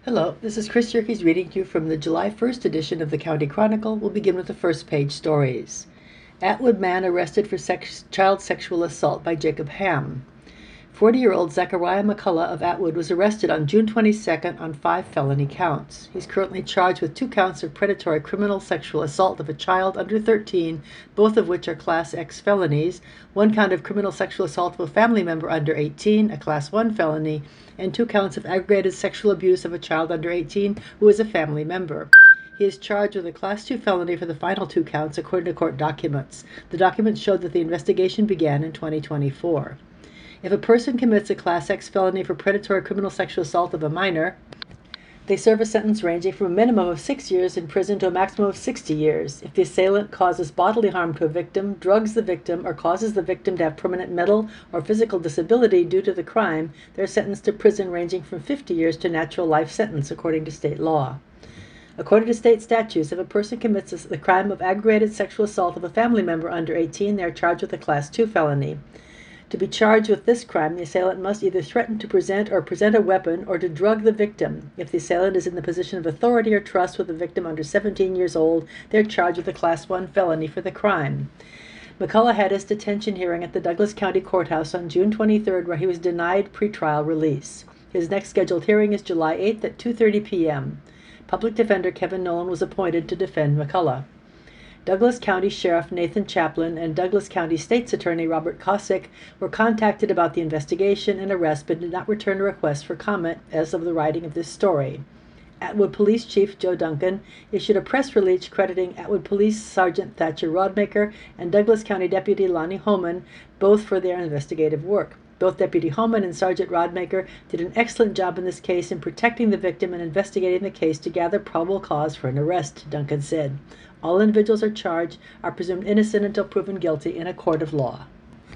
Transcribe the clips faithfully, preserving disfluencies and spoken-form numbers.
Hello, this is Chris Yerkes reading to you from the July first edition of the County Chronicle. We'll begin with the first page stories. Atwood man arrested for sex child sexual assault by Jacob Ham. forty-year-old Zechariah McCullough of Atwood was arrested on June twenty-second on five felony counts. He's currently charged with two counts of predatory criminal sexual assault of a child under thirteen, both of which are Class X felonies, one count of criminal sexual assault of a family member under eighteen, a Class one felony, and two counts of aggravated sexual abuse of a child under eighteen who is a family member. He is charged with a Class two felony for the final two counts, according to court documents. The documents showed that the investigation began in twenty twenty-four. If a person commits a Class X felony for predatory criminal sexual assault of a minor, they serve a sentence ranging from a minimum of six years in prison to a maximum of sixty years. If the assailant causes bodily harm to a victim, drugs the victim, or causes the victim to have permanent mental or physical disability due to the crime, they're sentenced to prison ranging from fifty years to natural life sentence, according to state law. According to state statutes, if a person commits the crime of aggravated sexual assault of a family member under eighteen, they are charged with a Class two felony. To be charged with this crime, the assailant must either threaten to present or present a weapon or to drug the victim. If the assailant is in the position of authority or trust with the victim under seventeen years old, they are charged with a Class one felony for the crime. McCullough had his detention hearing at the Douglas County Courthouse on June twenty-third, where he was denied pretrial release. His next scheduled hearing is July eighth at two thirty p m Public Defender Kevin Nolan was appointed to defend McCullough. Douglas County Sheriff Nathan Chaplin and Douglas County State's Attorney Robert Kosick were contacted about the investigation and arrest but did not return a request for comment as of the writing of this story. Atwood Police Chief Joe Duncan issued a press release crediting Atwood Police Sergeant Thatcher Rodmaker and Douglas County Deputy Lonnie Homan both for their investigative work. Both Deputy Homan and Sergeant Rodmaker did an excellent job in this case in protecting the victim and investigating the case to gather probable cause for an arrest, Duncan said. All individuals are charged are presumed innocent until proven guilty in a court of law.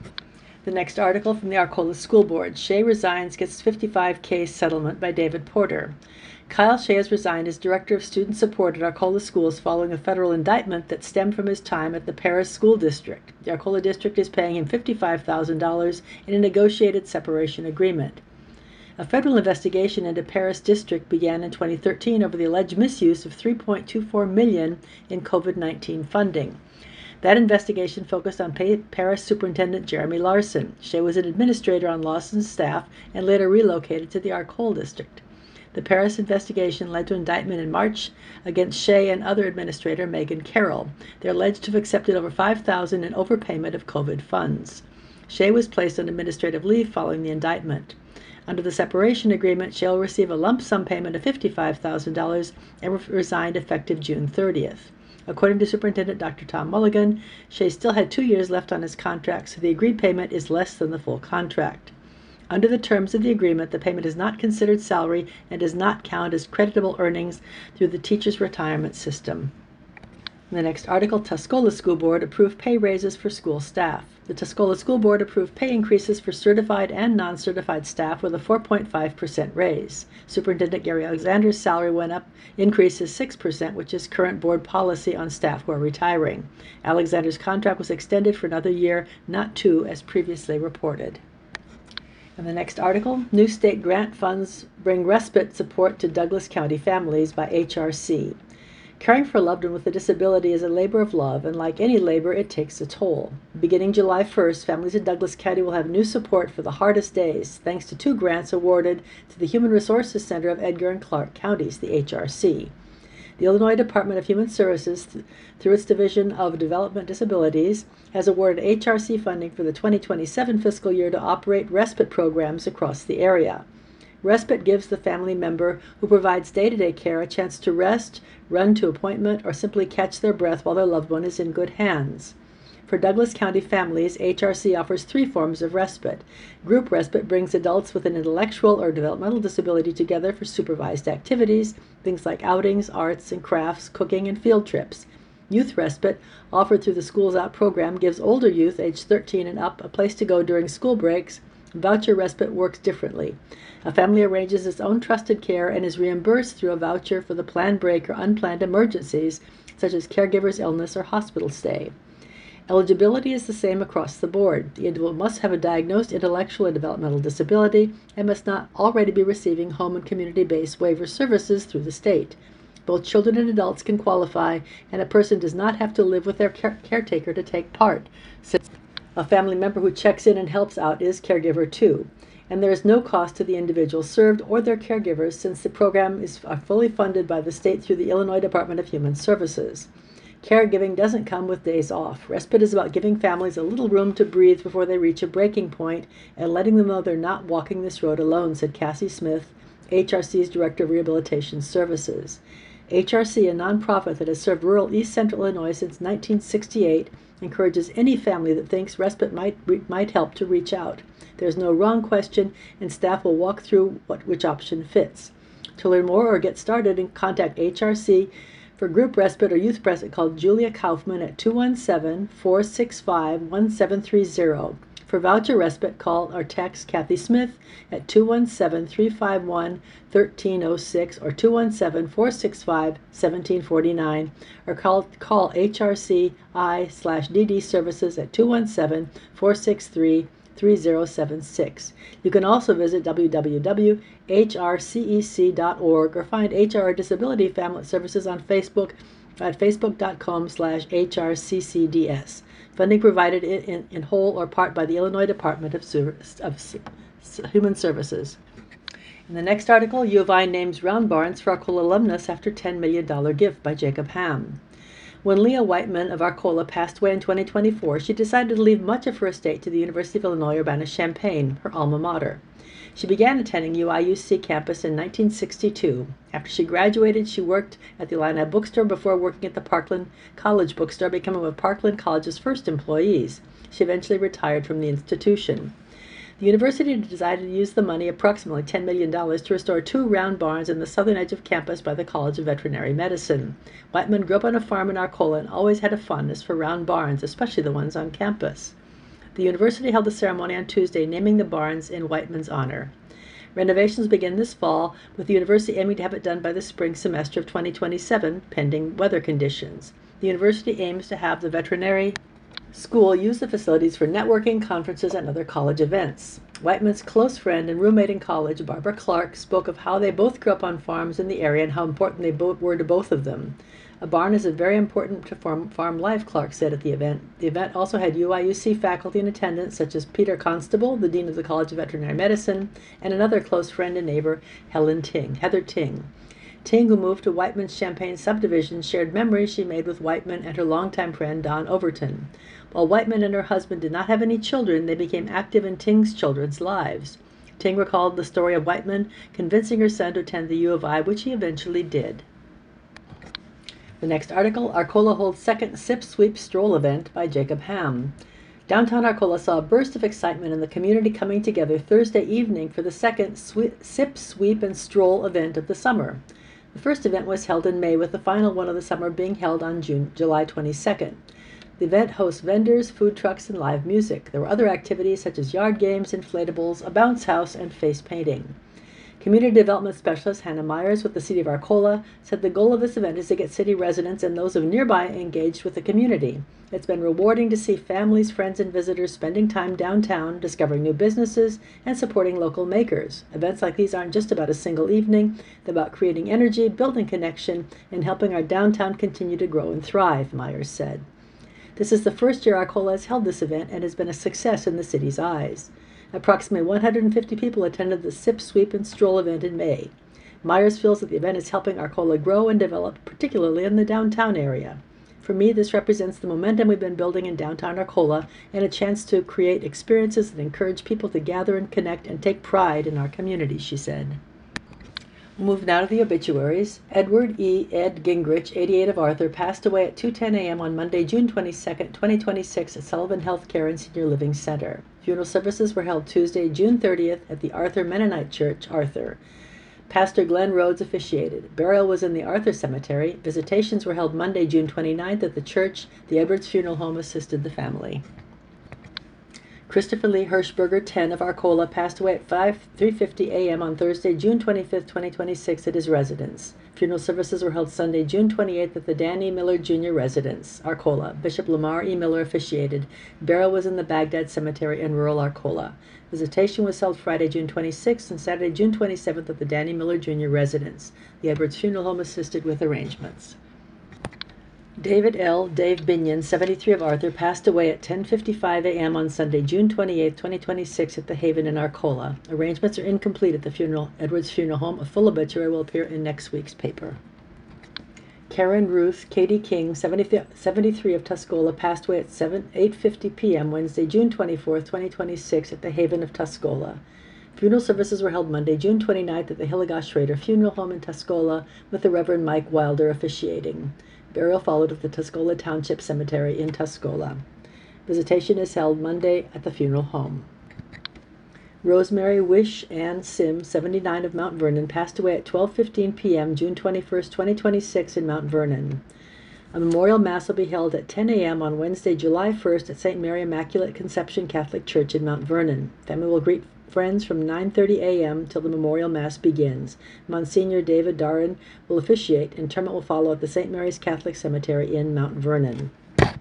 The next article from the Arcola School Board. Shea resigns, gets fifty-five K settlement by David Porter. Kyle Shea has resigned as Director of Student Support at Arcola Schools following a federal indictment that stemmed from his time at the Paris School District. The Arcola District is paying him fifty-five thousand dollars in a negotiated separation agreement. A federal investigation into Paris District began in twenty thirteen over the alleged misuse of three point two four million dollars in COVID nineteen funding. That investigation focused on Paris Superintendent Jeremy Larson. Shea was an administrator on Larson's staff and later relocated to the Arcola District. The Paris investigation led to indictment in March against Shea and other administrator Megan Carroll. They're alleged to have accepted over five thousand dollars in overpayment of COVID funds. Shea was placed on administrative leave following the indictment. Under the separation agreement, Shea will receive a lump sum payment of fifty-five thousand dollars and resigned effective June thirtieth. According to Superintendent Doctor Tom Mulligan, Shea still had two years left on his contract, so the agreed payment is less than the full contract. Under the terms of the agreement, the payment is not considered salary and does not count as creditable earnings through the teacher's retirement system. In the next article, Tuscola School Board approved pay raises for school staff. The Tuscola School Board approved pay increases for certified and non-certified staff with a four point five percent raise. Superintendent Gary Alexander's salary went up, increases six percent, which is current board policy on staff who are retiring. Alexander's contract was extended for another year, not two, as previously reported. In the next article, new state grant funds bring respite support to Douglas County families by H R C. Caring for a loved one with a disability is a labor of love, and like any labor, it takes a toll. Beginning July first, families in Douglas County will have new support for the hardest days, thanks to two grants awarded to the Human Resources Center of Edgar and Clark Counties, the H R C. The Illinois Department of Human Services, th- through its Division of Development Disabilities, has awarded H R C funding for the twenty twenty-seven fiscal year to operate respite programs across the area. Respite gives the family member who provides day-to-day care a chance to rest, run to appointment, or simply catch their breath while their loved one is in good hands. For Douglas County families, H R C offers three forms of respite. Group respite brings adults with an intellectual or developmental disability together for supervised activities, things like outings, arts and crafts, cooking, and field trips. Youth respite, offered through the Schools Out program, gives older youth aged thirteen and up a place to go during school breaks. Voucher respite works differently. A family arranges its own trusted care and is reimbursed through a voucher for the planned break or unplanned emergencies, such as caregiver's illness or hospital stay. Eligibility is the same across the board. The individual must have a diagnosed intellectual or developmental disability and must not already be receiving home and community-based waiver services through the state. Both children and adults can qualify, and a person does not have to live with their care- caretaker to take part, since a family member who checks in and helps out is caregiver too. And there is no cost to the individual served or their caregivers, since the program is fully funded by the state through the Illinois Department of Human Services. Caregiving doesn't come with days off. Respite is about giving families a little room to breathe before they reach a breaking point and letting them know they're not walking this road alone, said Cassie Smith, H R C's Director of Rehabilitation Services. H R C, a nonprofit that has served rural East Central Illinois since nineteen sixty-eight, encourages any family that thinks respite might might help to reach out. There's no wrong question, and staff will walk through what which option fits. To learn more or get started, and contact H R C for group respite or youth respite, call Julia Kaufman at two one seven, four six five, one seven three zero. For voucher respite, call or text Kathy Smith at two one seven, three five one, one three zero six or two one seven, four six five, one seven four nine, or call, call H R C I slash D D services at two one seven, four six three, three zero seven six. You can also visit w w w dot h r c e c dot org or find H R Disability Family Services on Facebook at facebook.com slash hrccds. Funding provided in, in, in whole or part by the Illinois Department of, Service, of Human Services. In the next article, U of I names Round Barns for Arcola alumnus after ten million dollars gift by Jacob Ham. When Leah Whiteman of Arcola passed away in twenty twenty-four, she decided to leave much of her estate to the University of Illinois Urbana-Champaign, her alma mater. She began attending U I U C campus in nineteen sixty-two. After she graduated, she worked at the Illini bookstore before working at the Parkland College bookstore, becoming one of Parkland College's first employees. She eventually retired from the institution. The university decided to use the money, approximately ten million dollars, to restore two round barns in the southern edge of campus by the College of Veterinary Medicine. Whiteman grew up on a farm in Arcola and always had a fondness for round barns, especially the ones on campus. The university held a ceremony on Tuesday naming the barns in Whiteman's honor. Renovations begin this fall, with the university aiming to have it done by the spring semester of twenty twenty-seven, pending weather conditions. The university aims to have the veterinary school use the facilities for networking, conferences, and other college events. Whiteman's close friend and roommate in college, Barbara Clark, spoke of how they both grew up on farms in the area and how important they both were to both of them. A barn is very important to farm, farm life, Clark said at the event. The event also had U I U C faculty in attendance, such as Peter Constable, the Dean of the College of Veterinary Medicine, and another close friend and neighbor, Helen Ting, Heather Ting. Ting, who moved to Whiteman's Champaign subdivision, shared memories she made with Whiteman and her longtime friend, Don Overton. While Whiteman and her husband did not have any children, they became active in Ting's children's lives. Ting recalled the story of Whiteman convincing her son to attend the U of I, which he eventually did. The next article, Arcola holds second Sip, Sweep, Stroll event by Jacob Ham. Downtown Arcola saw a burst of excitement in the community coming together Thursday evening for the second Sip, Sweep, and Stroll event of the summer. The first event was held in May, with the final one of the summer being held on June, July twenty-second. The event hosts vendors, food trucks, and live music. There were other activities such as yard games, inflatables, a bounce house, and face painting. Community Development Specialist Hannah Myers with the City of Arcola said the goal of this event is to get city residents and those of nearby engaged with the community. It's been rewarding to see families, friends, and visitors spending time downtown, discovering new businesses, and supporting local makers. Events like these aren't just about a single evening. They're about creating energy, building connection, and helping our downtown continue to grow and thrive, Myers said. This is the first year Arcola has held this event and has been a success in the city's eyes. Approximately one hundred fifty people attended the Sip, Sweep, and Stroll event in May. Myers feels that the event is helping Arcola grow and develop, particularly in the downtown area. For me, this represents the momentum we've been building in downtown Arcola and a chance to create experiences that encourage people to gather and connect and take pride in our community, she said. We'll move now to the obituaries. Edward E. Ed Gingrich, eighty-eight of Arthur, passed away at two ten a m on Monday, June twenty-second, twenty twenty-six at Sullivan Healthcare and Senior Living Center. Funeral services were held Tuesday, June thirtieth at the Arthur Mennonite Church, Arthur. Pastor Glenn Rhodes officiated. Burial was in the Arthur Cemetery. Visitations were held Monday, June twenty-ninth at the church. The Edwards Funeral Home assisted the family. Christopher Lee Hirschberger, ten, of Arcola, passed away at three fifty a m on Thursday, June twenty-fifth, twenty twenty-six, at his residence. Funeral services were held Sunday, June twenty-eighth, at the Dan E. Miller Junior residence, Arcola. Bishop Lamar E. Miller officiated. Burial was in the Baghdad Cemetery in rural Arcola. Visitation was held Friday, June twenty-sixth, and Saturday, June twenty-seventh, at the Dan E. Miller Junior residence. The Edwards Funeral Home assisted with arrangements. David L. Dave Binion, seventy-three, of Arthur, passed away at ten fifty-five a m on Sunday, June twenty-eighth, twenty twenty-six, at the Haven in Arcola. Arrangements are incomplete at the funeral, Edwards Funeral Home. A full obituary will appear in next week's paper. Karen Ruth Katie King, seventy-three, of Tuscola, passed away at eight fifty p m Wednesday, June twenty-fourth, twenty twenty-six, at the Haven of Tuscola. Funeral services were held Monday, June twenty-ninth, at the Hillegas Schrader Funeral Home in Tuscola, with the Reverend Mike Wilder officiating. Burial followed at the Tuscola Township Cemetery in Tuscola. Visitation is held Monday at the funeral home. Rosemary Wish Ann Sim, seventy-nine, of Mount Vernon, passed away at twelve fifteen p m June twenty-first, twenty twenty-six, in Mount Vernon. A memorial mass will be held at ten a m on Wednesday, July first, at Saint Mary Immaculate Conception Catholic Church in Mount Vernon. Family will greet friends from nine thirty a m till the memorial mass begins. Monsignor David Darin will officiate. Interment will follow at the Saint Mary's Catholic Cemetery in Mount Vernon.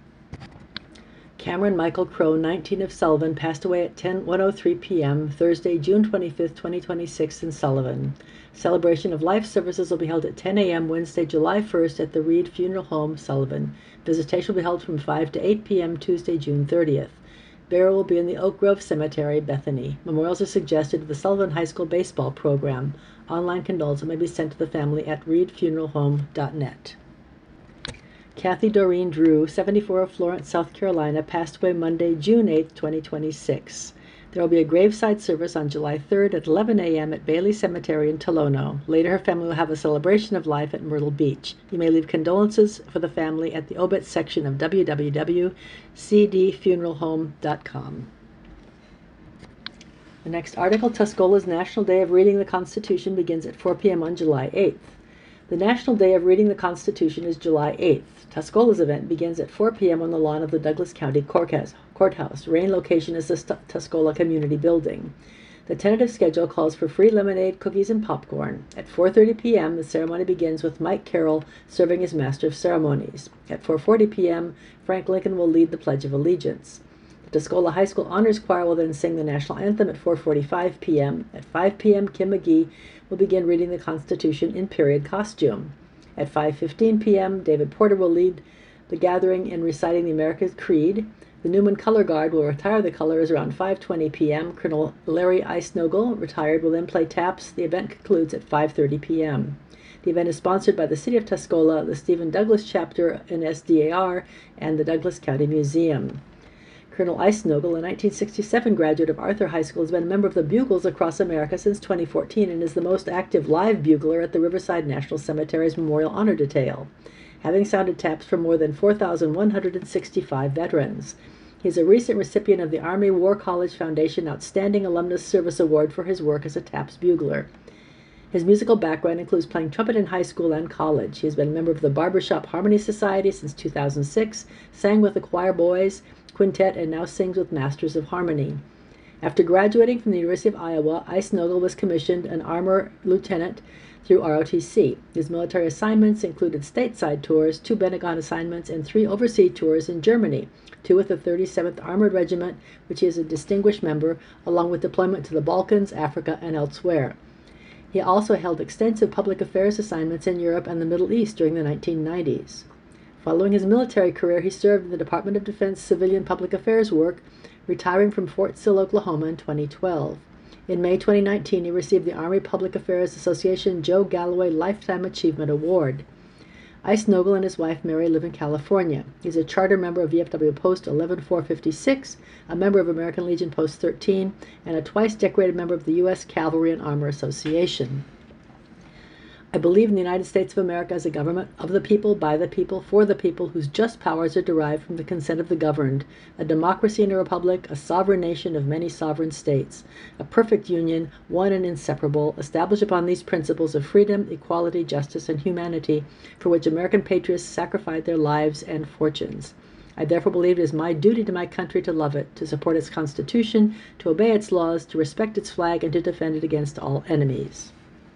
Cameron Michael Crow, nineteen, of Sullivan, passed away at ten oh three p m Thursday, June twenty-fifth, twenty twenty-six, in Sullivan. Celebration of life services will be held at ten a m Wednesday, July first, at the Reed Funeral Home, Sullivan. Visitation will be held from five to eight p m Tuesday, June thirtieth. Burial will be in the Oak Grove Cemetery, Bethany. Memorials are suggested to the Sullivan High School baseball program. Online condolences may be sent to the family at reed funeral home dot net. Kathy Doreen Drew, seventy-four, of Florence, South Carolina, passed away Monday, June eighth, twenty twenty-six. There will be a graveside service on July third at eleven a m at Bailey Cemetery in Tolono. Later, her family will have a celebration of life at Myrtle Beach. You may leave condolences for the family at the obit section of w w w dot c d funeral home dot com. The next article, Tuscola's National Day of Reading the Constitution, begins at four p m on July eighth. The National Day of Reading the Constitution is July eighth. Tuscola's event begins at four p m on the lawn of the Douglas County Courthouse. Rain location is the St- Tuscola Community Building. The tentative schedule calls for free lemonade, cookies, and popcorn. At four thirty p m, the ceremony begins with Mike Carroll serving as Master of Ceremonies. At four forty p m, Frank Lincoln will lead the Pledge of Allegiance. The Tuscola High School Honors Choir will then sing the National Anthem at four forty-five p m At five p m, Kim McGee will begin reading the Constitution in period costume. At five fifteen p m, David Porter will lead the gathering in reciting the American Creed. The Newman Color Guard will retire the colors around five twenty p m Colonel Larry Eisnogel, retired, will then play taps. The event concludes at five thirty p m The event is sponsored by the City of Tuscola, the Stephen Douglas Chapter in S D A R, and the Douglas County Museum. Colonel Eisnogel, a nineteen sixty-seven graduate of Arthur High School, has been a member of the Bugles across America since twenty fourteen and is the most active live bugler at the Riverside National Cemetery's Memorial Honor Detail, having sounded taps for more than four thousand one hundred sixty-five veterans. He is a recent recipient of the Army War College Foundation Outstanding Alumnus Service Award for his work as a taps bugler. His musical background includes playing trumpet in high school and college. He has been a member of the Barbershop Harmony Society since two thousand six, sang with the Choir Boys Quintet, and now sings with Masters of Harmony. After graduating from the University of Iowa, Eisnogel was commissioned an armor lieutenant through R O T C. His military assignments included stateside tours, two Pentagon assignments, and three overseas tours in Germany, two with the thirty-seventh Armored Regiment, which he is a distinguished member, along with deployment to the Balkans, Africa, and elsewhere. He also held extensive public affairs assignments in Europe and the Middle East during the nineteen nineties. Following his military career, he served in the Department of Defense civilian public affairs work, retiring from Fort Sill, Oklahoma in twenty twelve. In May twenty nineteen, he received the Army Public Affairs Association Joe Galloway Lifetime Achievement Award. Eisnogel and his wife Mary live in California. He is a charter member of V F W Post eleven four fifty-six, a member of American Legion Post thirteen, and a twice decorated member of the U S Cavalry and Armor Association. I believe in the United States of America as a government of the people, by the people, for the people, whose just powers are derived from the consent of the governed, a democracy and a republic, a sovereign nation of many sovereign states, a perfect union, one and inseparable, established upon these principles of freedom, equality, justice, and humanity, for which American patriots sacrificed their lives and fortunes. I therefore believe it is my duty to my country to love it, to support its Constitution, to obey its laws, to respect its flag, and to defend it against all enemies.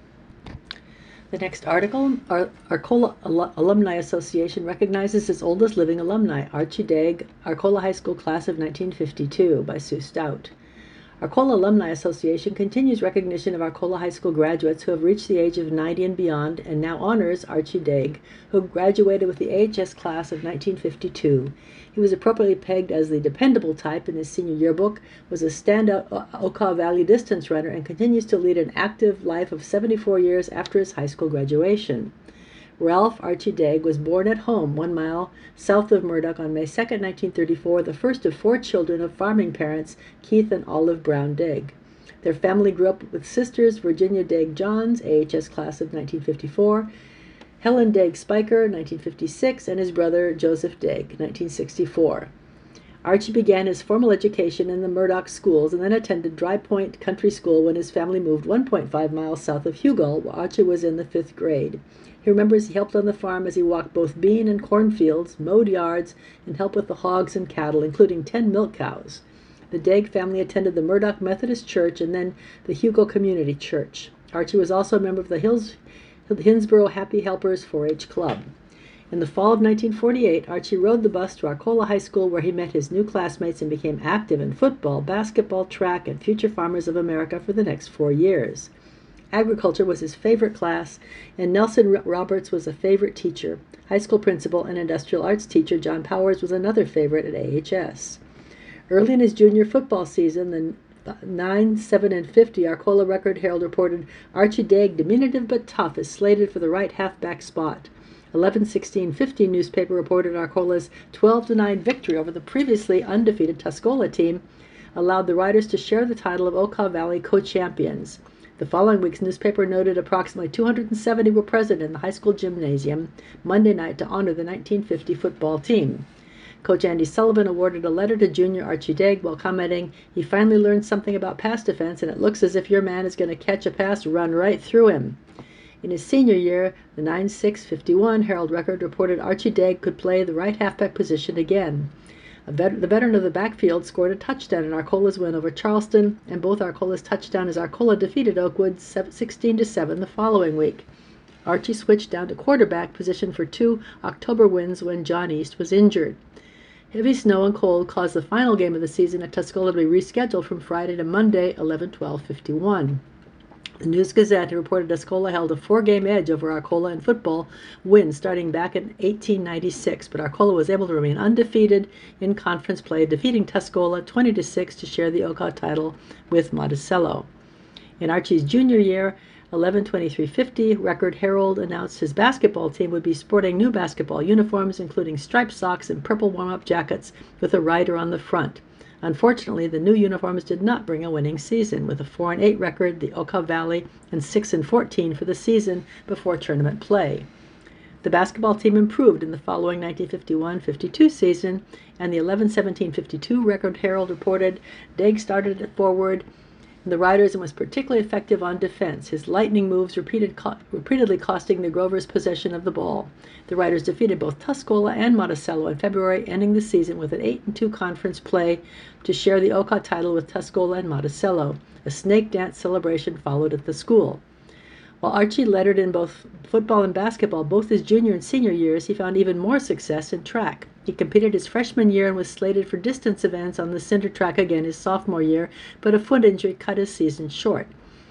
The next article, Ar Arcola Al Alumni Association recognizes its oldest living alumni, Archie Daig, Arcola High School Class of nineteen fifty-two, by Sue Stout. Arcola Alumni Association continues recognition of Arcola High School graduates who have reached the age of ninety and beyond, and now honors Archie Daig, who graduated with the A H S class of nineteen fifty-two. He was appropriately pegged as the dependable type in his senior yearbook, was a standout Okaw Valley distance runner, and continues to lead an active life of seventy-four years after his high school graduation. Ralph Archie Daig was born at home, one mile south of Murdoch, on May second, nineteen thirty-four, the first of four children of farming parents, Keith and Olive Brown Daig. Their family grew up with sisters Virginia Daig Johns, A H S class of nineteen fifty-four, Helen Daig Spiker, nineteen fifty-six, and his brother Joseph Daig, nineteen sixty-four. Archie began his formal education in the Murdoch schools and then attended Dry Point Country School when his family moved one point five miles south of Hugo, while Archie was in the fifth grade. He remembers he helped on the farm as he walked both bean and corn fields, mowed yards, and helped with the hogs and cattle, including ten milk cows. The Daig family attended the Murdoch Methodist Church and then the Hugo Community Church. Archie was also a member of the Hills Hinsboro Happy Helpers four H Club. In the fall of nineteen forty-eight, Archie rode the bus to Arcola High School, where he met his new classmates and became active in football, basketball, track, and Future Farmers of America for the next four years. Agriculture was his favorite class, and Nelson Roberts was a favorite teacher. High school principal and industrial arts teacher John Powers was another favorite at A H S. Early in his junior football season, the nine, seven, and fifty Arcola Record Herald reported Archie Daig, diminutive but tough, is slated for the right halfback spot. eleven sixteen fifty newspaper reported Arcola's twelve to nine victory over the previously undefeated Tuscola team allowed the Riders to share the title of Okaw Valley co-champions. The following week's newspaper noted approximately two hundred seventy were present in the high school gymnasium Monday night to honor the nineteen fifty football team. Coach Andy Sullivan awarded a letter to junior Archie Daig while commenting, "He finally learned something about pass defense, and it looks as if your man is going to catch a pass, run right through him." In his senior year, the nine six fifty-one Herald Record reported Archie Daig could play the right halfback position again. A vet the veteran of the backfield scored a touchdown in Arcola's win over Charleston, and both Arcola's touchdowns as Arcola defeated Oakwood sixteen to seven the following week. Archie switched down to quarterback position for two October wins when John East was injured. Heavy snow and cold caused the final game of the season at Tuscola to be rescheduled from Friday to Monday, eleven twelve fifty-one. The News-Gazette reported Tuscola held a four-game edge over Arcola in football wins starting back in eighteen ninety-six, but Arcola was able to remain undefeated in conference play, defeating Tuscola twenty to six to share the Okaw title with Monticello. In Archie's junior year, eleven twenty-three fifty, Record Herald announced his basketball team would be sporting new basketball uniforms, including striped socks and purple warm-up jackets with a rider on the front. Unfortunately, the new uniforms did not bring a winning season, with a four and eight record, the Okaw Valley, and six and fourteen for the season before tournament play. The basketball team improved in the following nineteen fifty-one fifty-two season, and the eleven seventeen fifty-two Record Herald reported Daig started at forward the Riders and was particularly effective on defense, his lightning moves repeated co repeatedly costing the Grovers possession of the ball. The Riders defeated both Tuscola and Monticello in February, ending the season with an eight and two conference play to share the Okaw title with Tuscola and Monticello. A snake dance celebration followed at the school. While Archie lettered in both football and basketball both his junior and senior years, he found even more success in track. He competed his freshman year and was slated for distance events on the cinder track again his sophomore year, but a foot injury cut his season short.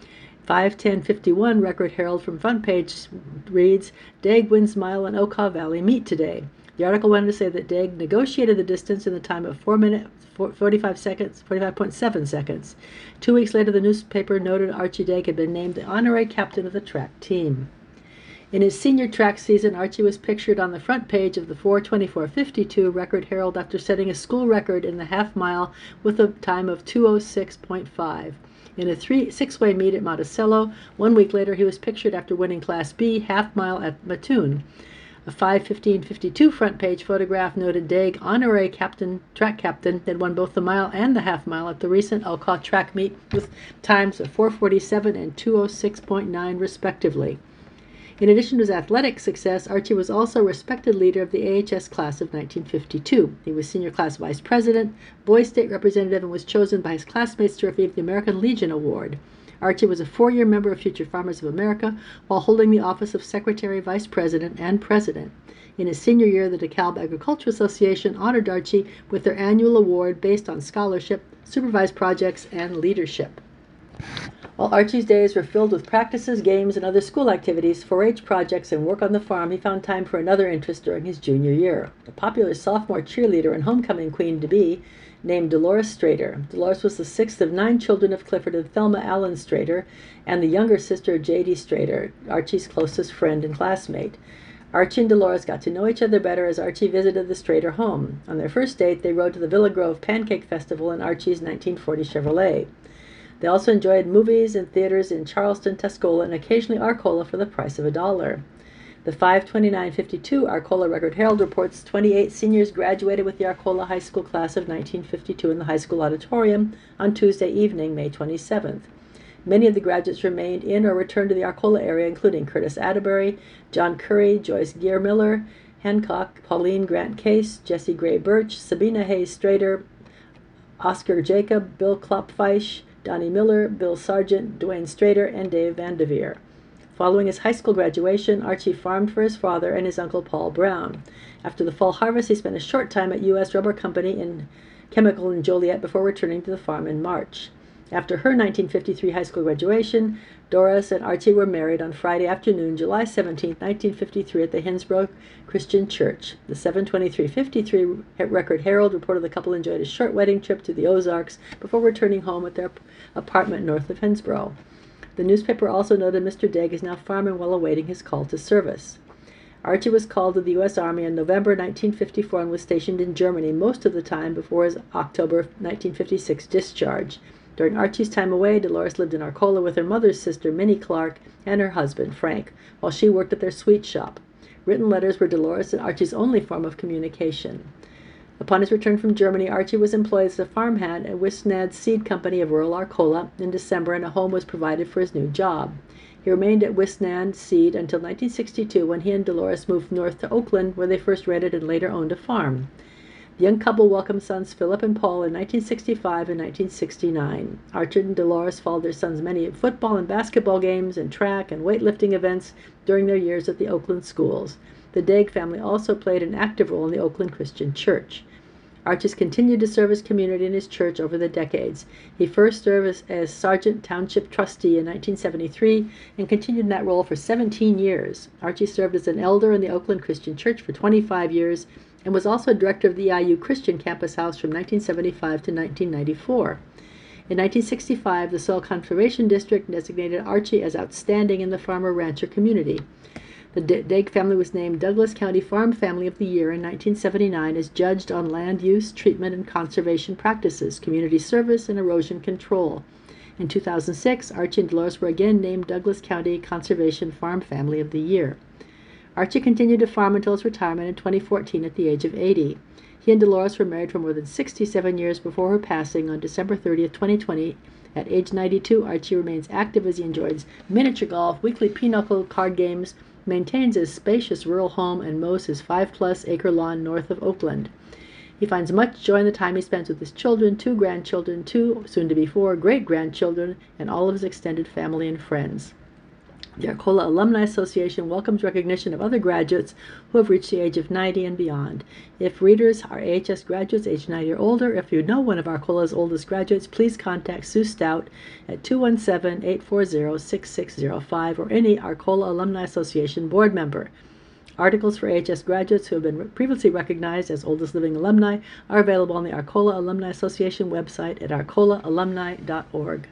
five ten fifty-one Record Herald from front page reads, Daig wins mile and Okaw Valley meet today. The article went on to say that Daig negotiated the distance in the time of four minutes, forty-five seconds, forty-five point seven seconds. Two weeks later, the newspaper noted Archie Daig had been named the honorary captain of the track team. In his senior track season, Archie was pictured on the front page of the four twenty-four fifty-two Record Herald after setting a school record in the half mile with a time of two oh six point five. In a three, six-way meet at Monticello, one week later he was pictured after winning Class B half mile at Mattoon. A five fifteen fifty-two front page photograph noted Daig, honorary captain, track captain, had won both the mile and the half mile at the recent Okaw track meet with times of four forty-seven and two oh six point nine respectively. In addition to his athletic success, Archie was also a respected leader of the A H S class of nineteen fifty-two. He was senior class vice president, boys state representative, and was chosen by his classmates to receive the American Legion Award. Archie was a four-year member of Future Farmers of America while holding the office of secretary, vice president, and president. In his senior year, the DeKalb Agricultural Association honored Archie with their annual award based on scholarship, supervised projects, and leadership. While Archie's days were filled with practices, games, and other school activities, four H projects, and work on the farm, he found time for another interest during his junior year. The popular sophomore cheerleader and homecoming queen-to-be named Dolores Strader. Dolores was the sixth of nine children of Clifford and Thelma Allen Strader, and the younger sister of J D Strader, Archie's closest friend and classmate. Archie and Dolores got to know each other better as Archie visited the Strader home. On their first date, they rode to the Villa Grove Pancake Festival in Archie's nineteen forty Chevrolet. They also enjoyed movies and theaters in Charleston, Tuscola, and occasionally Arcola for the price of a dollar. The five twenty-nine fifty-two Arcola Record-Herald reports twenty-eight seniors graduated with the Arcola High School class of nineteen fifty-two in the high school auditorium on Tuesday evening, May twenty-seventh. Many of the graduates remained in or returned to the Arcola area, including Curtis Atterbury, John Curry, Joyce Gear Miller, Hancock, Pauline Grant Case, Jessie Gray Birch, Sabina Hayes Strader, Oscar Jacob, Bill Klopfeisch, Donnie Miller, Bill Sargent, Dwayne Strader, and Dave Vandeveer. Following his high school graduation, Archie farmed for his father and his uncle Paul Brown. After the fall harvest, he spent a short time at U S Rubber Company in Chemical in Joliet before returning to the farm in March. After her nineteen fifty-three high school graduation, Doris and Archie were married on Friday afternoon, July seventeenth, nineteen fifty-three, at the Hinsboro Christian Church. The seven twenty-three fifty-three Record-Herald reported the couple enjoyed a short wedding trip to the Ozarks before returning home at their apartment north of Hinsboro. The newspaper also noted Mister Degg is now farming while awaiting his call to service. Archie was called to the U S Army in November nineteen fifty-four and was stationed in Germany most of the time before his October nineteen fifty-six discharge. During Archie's time away, Dolores lived in Arcola with her mother's sister, Minnie Clark, and her husband, Frank, while she worked at their sweet shop. Written letters were Dolores and Archie's only form of communication. Upon his return from Germany, Archie was employed as a farmhand at Wisnad's Seed Company of rural Arcola in December, and a home was provided for his new job. He remained at Wisnad Seed until nineteen sixty-two, when he and Dolores moved north to Oakland, where they first rented and later owned a farm. The young couple welcomed sons Philip and Paul in nineteen sixty-five and nineteen sixty-nine. Archie and Dolores followed their sons' many football and basketball games and track and weightlifting events during their years at the Oakland schools. The Degg family also played an active role in the Oakland Christian Church. Archie's continued to serve his community and his church over the decades. He first served as, as Sargent Township trustee in nineteen seventy-three and continued in that role for seventeen years. Archie served as an elder in the Oakland Christian Church for twenty-five years and was also director of the E I U Christian Campus House from nineteen seventy-five to nineteen ninety-four. In nineteen sixty-five, the Soil Conservation District designated Archie as outstanding in the farmer-rancher community. The Degg family was named Douglas County Farm Family of the Year in nineteen seventy-nine as judged on land use, treatment, and conservation practices, community service, and erosion control. In two thousand six, Archie and Dolores were again named Douglas County Conservation Farm Family of the Year. Archie continued to farm until his retirement in twenty fourteen at the age of eighty. He and Dolores were married for more than sixty-seven years before her passing on December thirtieth, twenty twenty. At age ninety-two, Archie remains active as he enjoys miniature golf, weekly pinochle card games, maintains his spacious rural home, and mows his five-plus acre lawn north of Oakland. He finds much joy in the time he spends with his children, two grandchildren, two, soon-to-be four, great-grandchildren, and all of his extended family and friends. The Arcola Alumni Association welcomes recognition of other graduates who have reached the age of ninety and beyond. If readers are A H S graduates aged ninety or older, if you know one of Arcola's oldest graduates, please contact Sue Stout at two one seven, eight four zero, six six zero five or any Arcola Alumni Association board member. Articles for A H S graduates who have been previously recognized as oldest living alumni are available on the Arcola Alumni Association website at arcola alumni dot org.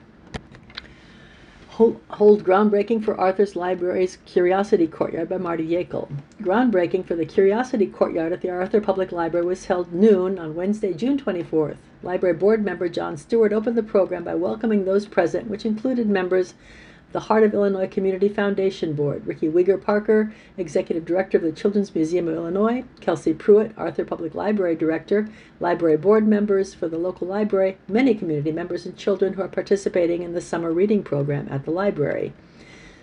Hold groundbreaking for Arthur's Library's Curiosity Courtyard by Marty Yakel. Groundbreaking for the Curiosity Courtyard at the Arthur Public Library was held noon on Wednesday, June twenty-fourth. Library board member John Stewart opened the program by welcoming those present, which included members of the Heart of Illinois Community Foundation Board, Ricky Wieger Parker, Executive Director of the Children's Museum of Illinois, Kelsey Pruitt, Arthur Public Library Director, library board members for the local library, many community members, and children who are participating in the summer reading program at the library.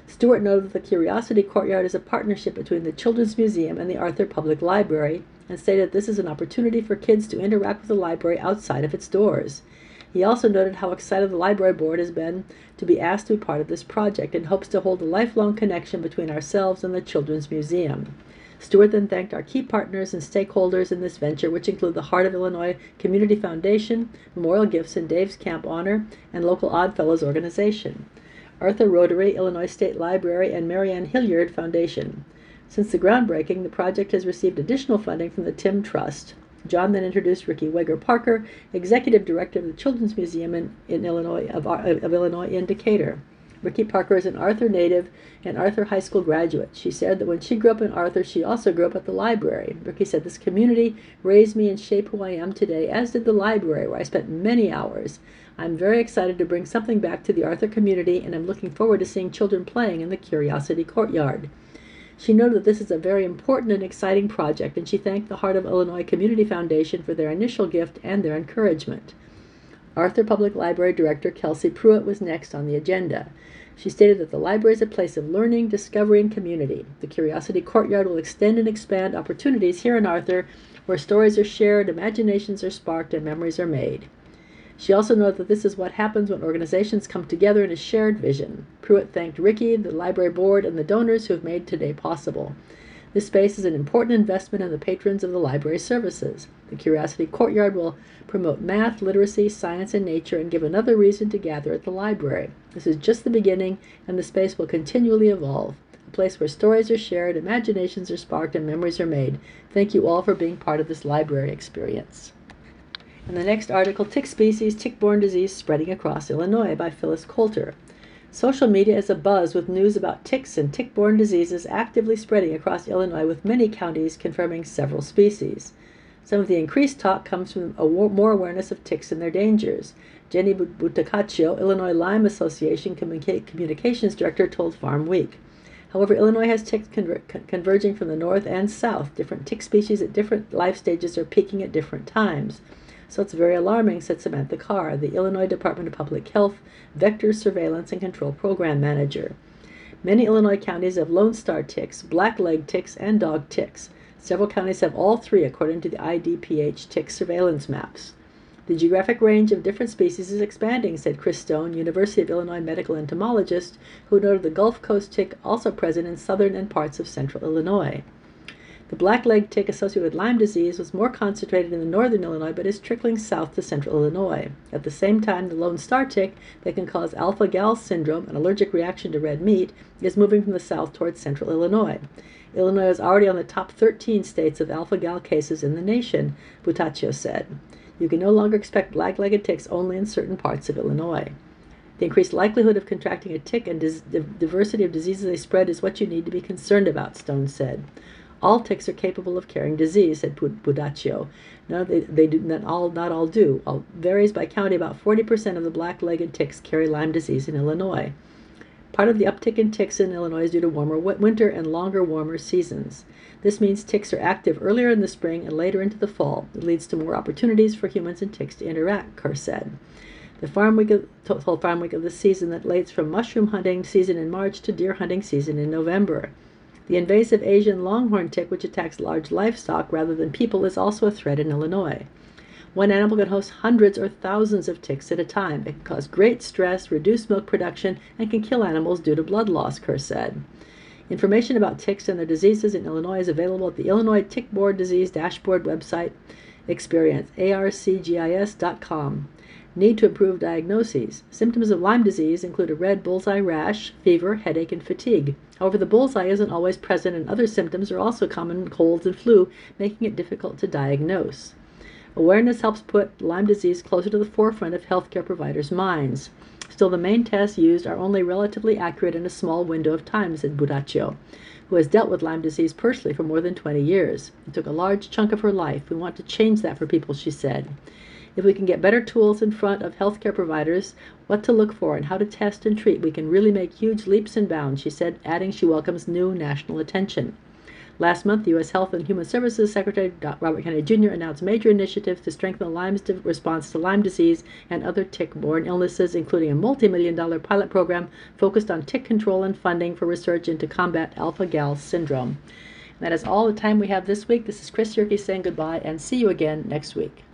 Stewart noted that the Curiosity Courtyard is a partnership between the Children's Museum and the Arthur Public Library, and stated this is an opportunity for kids to interact with the library outside of its doors. He also noted how excited the library board has been to be asked to be part of this project and hopes to hold a lifelong connection between ourselves and the Children's Museum. Stewart then thanked our key partners and stakeholders in this venture, which include the Heart of Illinois Community Foundation, Memorial Gifts and Dave's Camp Honor, and local Oddfellows organization, Arthur Rotary, Illinois State Library, and Marianne Hilliard Foundation. Since the groundbreaking, the project has received additional funding from the Tim Trust. John then introduced Ricky Weger Parker, Executive Director of the Children's Museum in, in Illinois of, of Illinois in Decatur. Ricky Parker is an Arthur native and Arthur High School graduate. She said that when she grew up in Arthur, she also grew up at the library. Ricky said, "This community raised me and shaped who I am today, as did the library, where I spent many hours. I'm very excited to bring something back to the Arthur community, and I'm looking forward to seeing children playing in the Curiosity Courtyard." She noted that this is a very important and exciting project, and she thanked the Heart of Illinois Community Foundation for their initial gift and their encouragement. Arthur Public Library Director Kelsey Pruitt was next on the agenda. She stated that the library is a place of learning, discovery, and community. The Curiosity Courtyard will extend and expand opportunities here in Arthur, where stories are shared, imaginations are sparked, and memories are made. She also noted that this is what happens when organizations come together in a shared vision. Pruitt thanked Ricky, the library board, and the donors who have made today possible. This space is an important investment in the patrons of the library services. The Curiosity Courtyard will promote math, literacy, science, and nature, and give another reason to gather at the library. This is just the beginning, and the space will continually evolve. A place where stories are shared, imaginations are sparked, and memories are made. Thank you all for being part of this library experience. In the next article, Tick Species, Tick-Borne Disease Spreading Across Illinois by Phyllis Coulter. Social media is abuzz with news about ticks and tick-borne diseases actively spreading across Illinois, with many counties confirming several species. Some of the increased talk comes from a more awareness of ticks and their dangers. Jenny Butacaccio, Illinois Lyme Association Communications Director, told Farm Week. However, Illinois has ticks conver converging from the north and south. Different tick species at different life stages are peaking at different times. So it's very alarming, said Samantha Carr, the Illinois Department of Public Health Vector Surveillance and Control Program Manager. Many Illinois counties have Lone Star ticks, black-leg ticks, and dog ticks. Several counties have all three, according to the I D P H tick surveillance maps. The geographic range of different species is expanding, said Chris Stone, University of Illinois medical entomologist, who noted the Gulf Coast tick also present in southern and parts of central Illinois. The black-leg tick associated with Lyme disease was more concentrated in the northern Illinois, but is trickling south to central Illinois. At the same time, the Lone Star tick that can cause alpha-gal syndrome, an allergic reaction to red meat, is moving from the south towards central Illinois. Illinois is already on the top thirteen states of alpha-gal cases in the nation, Butaccio said. You can no longer expect black-legged ticks only in certain parts of Illinois. The increased likelihood of contracting a tick and the diversity of diseases they spread is what you need to be concerned about, Stone said. All ticks are capable of carrying disease, said Butaccio. No, they, they do not all. Not all do. All varies by county. About forty percent of the black-legged ticks carry Lyme disease in Illinois. Part of the uptick in ticks in Illinois is due to warmer winter and longer, warmer seasons. This means ticks are active earlier in the spring and later into the fall. It leads to more opportunities for humans and ticks to interact, Kerr said. The Farm Week of, told Farm Week of the season that leads from mushroom hunting season in March to deer hunting season in November. The invasive Asian longhorn tick, which attacks large livestock rather than people, is also a threat in Illinois. One animal can host hundreds or thousands of ticks at a time. It can cause great stress, reduce milk production, and can kill animals due to blood loss, Kerr said. Information about ticks and their diseases in Illinois is available at the Illinois Tick-Borne Disease Dashboard website experience, A R C G I S dot com. Need to improve diagnoses. Symptoms of Lyme disease include a red bullseye rash, fever, headache, and fatigue. However, the bullseye isn't always present, and other symptoms are also common in colds and flu, making it difficult to diagnose. Awareness helps put Lyme disease closer to the forefront of healthcare providers' minds. Still, the main tests used are only relatively accurate in a small window of time, said Butaccio, who has dealt with Lyme disease personally for more than twenty years. It took a large chunk of her life. We want to change that for people, she said. If we can get better tools in front of healthcare providers, what to look for and how to test and treat, we can really make huge leaps and bounds, she said, adding she welcomes new national attention. Last month, the U S Health and Human Services Secretary Robert Kennedy Junior announced major initiatives to strengthen Lyme's response to Lyme disease and other tick-borne illnesses, including a multi-million dollar pilot program focused on tick control and funding for research into combat alpha-gal syndrome. And that is all the time we have this week. This is Chris Yerke saying goodbye, and see you again next week.